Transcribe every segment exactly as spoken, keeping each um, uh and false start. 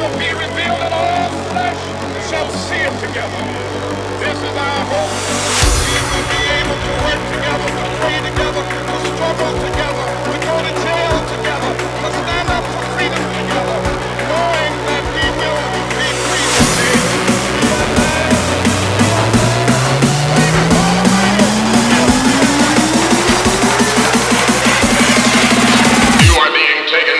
shall be revealed, and all flesh shall see it together. This is our hope. We will be able to work together, to pray together, to struggle together, to go to jail together, to stand up for freedom together, knowing that we will be free today. You are being taken.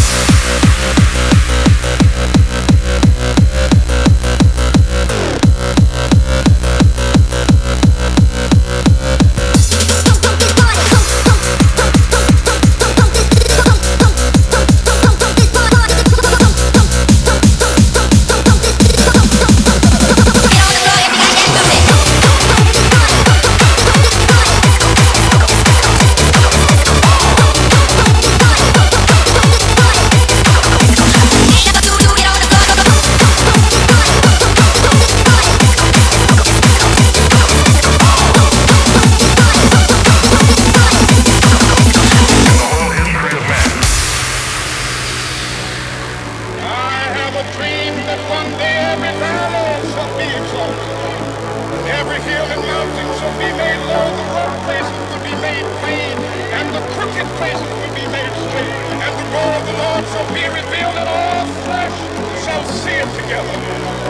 Every hill and mountain shall be made low, the rough places will be made plain, and the crooked places will be made straight, and the glory of the Lord shall be revealed, and all flesh shall see it together.